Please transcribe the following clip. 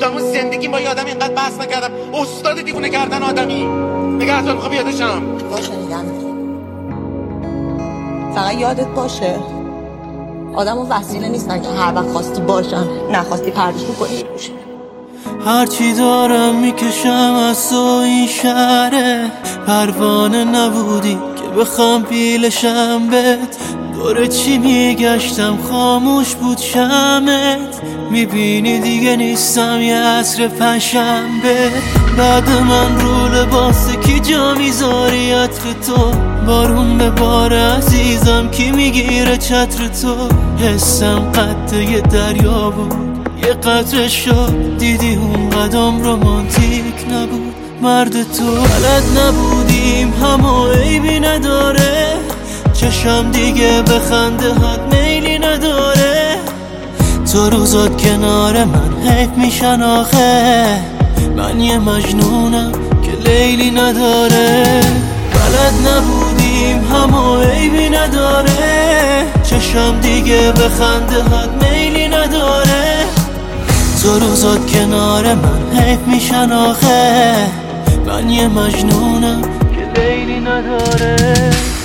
تمام زندگیم با یه آدم اینقدر بحث نکردم. استاد دیوونه کردن آدمی. نگهدار، میخوام یادشم باشه. نگم فقط یادت باشه آدم و وسیله نیستن که هر وقت خواستی باشن نخواستی پردشون کنی روشه. هرچی دارم میکشم از تو این شهره، پروانه نبودی که بخوام پیلشم بهت. دوره چی میگشتم خاموش بود شمت، میبینی دیگه نیستم یه عصر پنجشنبه. بعد من رو لباس کی جا میذاری عطر تو، بارون به بار عزیزم کی میگیره چتر تو. حسم قد یه دریا بود یه قطره شد، دیدی اون قدم رومانتیک نبود. مرد تو بلد نبودیم همه عیبی نداره، چشم دیگه به خنده هات میلی نداره. تو روزات کنار من حیف میشن آخه، من یه مجنونم که لیلی نداره. بلد نبودیم همه عیبی نداره، چشم دیگه به خنده هات میلی نداره. تو روزات کنار من حیف میشن آخه، من یه مجنونم که لیلی نداره.